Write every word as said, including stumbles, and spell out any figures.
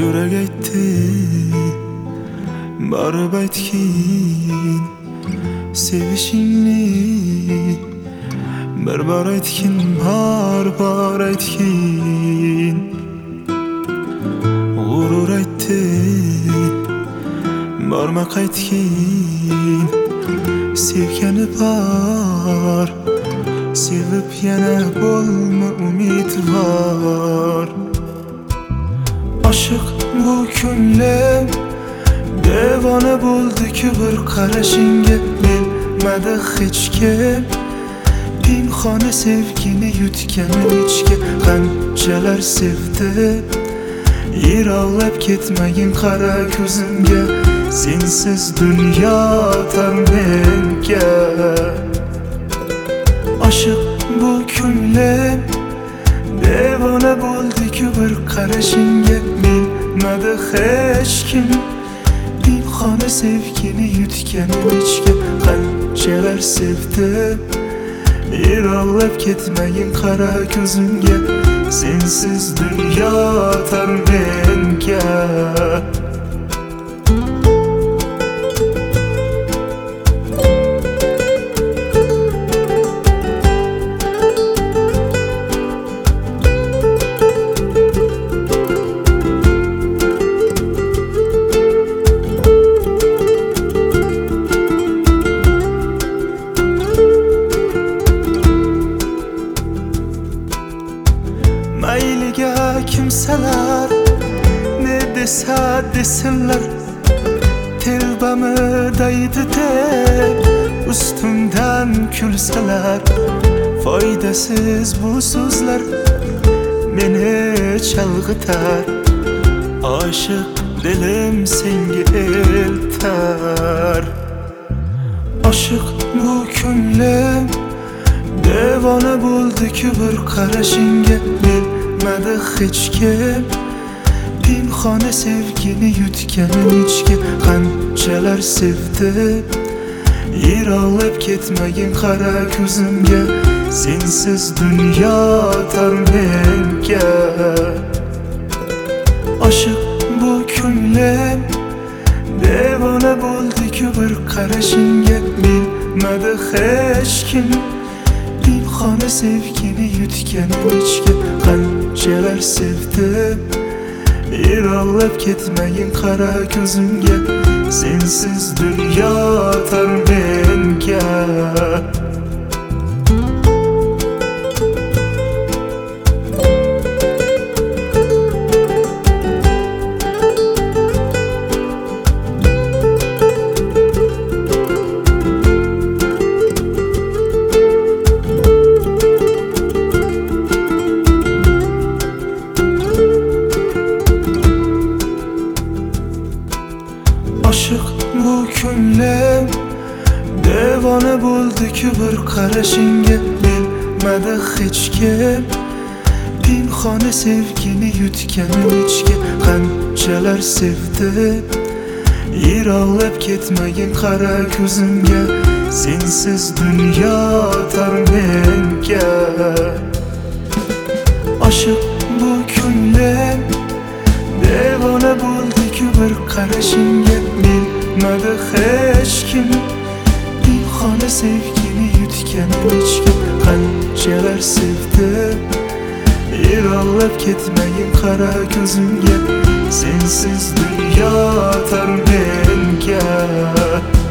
Yürek aytdi barib aytgin sevishingni, bir bor aytgin, har bor aytgin. G'urur aytdi borma qaytgin, sevgani bor, sevib yana bo'lma umidvor. Aşık bu ko'nglim devona bo'ldi-ku bir qarashingga, bilmadi hech kim pinhona sevgini yutganim ichga. Qanchalar sevdi yiroqlab ketmagin qara ko'zimga, sensiz dunyo tar menga. Aşık bu ko'nglim devona bo'ldi-ku bir qarashingga, bilmadi hech kim pinhona sevgini yutganim ichga. Qanchalar sevdi yiroqlab ketmagin qara ko'zimga, sensiz dunyo tar menga. Mayliga kimsalar ne desa desinlar, telbamı daydı deb ustimdan kulsalar, foydasiz bu so'zlar meni chalg'itar. Aşık dilim senga eltar. Aşık bu ko'nglim devona bo'ldi-ku bir qarashingga, bilmadi hech kim pinhona sevgini yutganim ichga. Qanchalar sevdi yiroqlab ketmagin qara ko'zimga, sensiz dunyo tar menga. Aşık bu ko'nglim devona bo'ldi-ku bir qarashingga, bilmadi hech kim pinhona sevgini yutganim ichga. Qanchalar sevdi yiroqlab ketmagin qara ko'zimga, sensiz dunyo tar menga. Aşık bu ko'nglim devona bo'ldi-ku bir qarashingga, bilmadi hech kim pinhona sevgini yutganim ichga. Qanchalar sevdi yiroqlab ketmagin qara ko'zimga, sensiz dunyo tar menga. Aşık bu ko'nglim devona bo'ldi-ku bir qarashingga, bilmadi hech kim pinhona sevgini yutganim ichga. Qanchalar sevdi yiroqlab ketmagin qara ko'zimga, sensiz dunyo tar menga.